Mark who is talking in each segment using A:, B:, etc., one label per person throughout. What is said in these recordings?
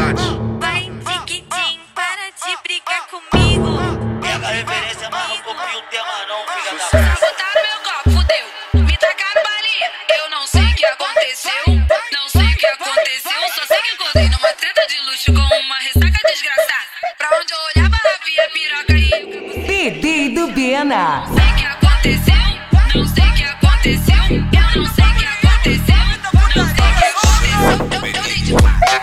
A: Vai, tiquitim, para de brigar comigo.
B: Pega a referência, mas não copia o tema não, filha da puta.
A: Botaram meu copo, fudeu. Me tacaram balinha. Eu não sei o que aconteceu. Não sei o que aconteceu. Só sei que acordei numa treta de luxo com uma ressaca desgraçada. Pra onde eu olhava, havia piroca e
C: Bebê do Bena.
A: não sei o que aconteceu. Não sei o que aconteceu. Eu não sei o que aconteceu. Não sei o que aconteceu. Eu dei de quatro.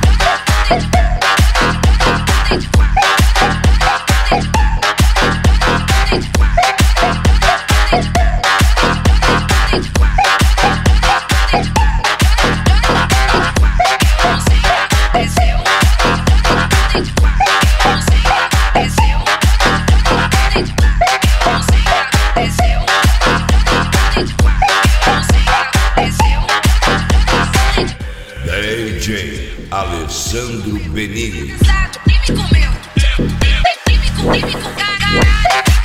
D: DJ Alessandro Benigni.
A: E me comeu. E me com caralho.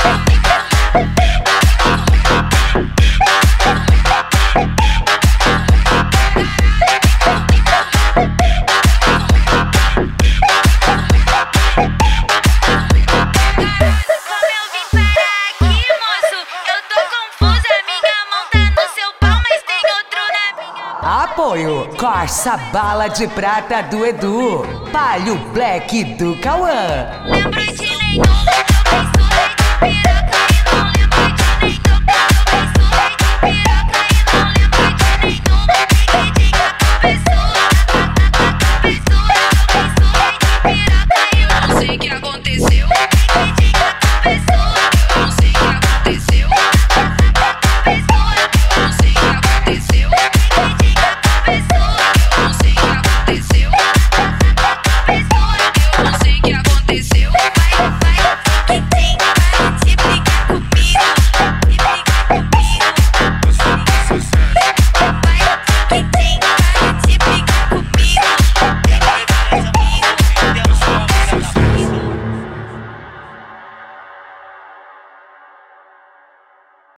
C: Apoio Corsa Bala de Prata do Edu. Palio Black do Cauã.
A: Lembro de nenhum.